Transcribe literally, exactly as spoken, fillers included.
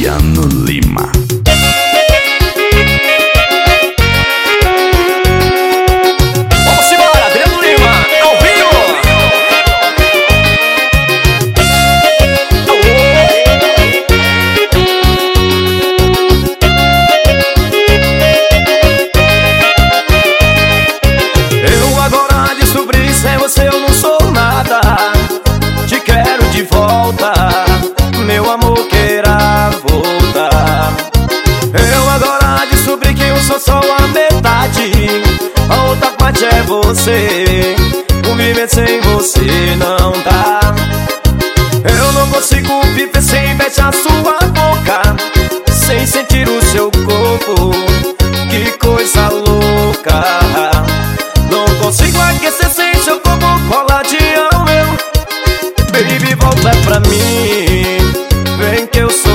Adriano Lima. Vamos embora, Adriano Lima, ao vivo. Eu agora descobri, sem você eu não sou nada. Te quero de volta, meu amor, queira voltar. Eu agora descobri que eu sou só a metade, a outra parte é você. Conviver sem você não dá. Eu não consigo viver sem beijar sua boca, sem sentir o seu corpo, que coisa louca. Não consigo aquecer sem seu corpo coladinho ao meu. Baby, volta pra mim, vem que eu sou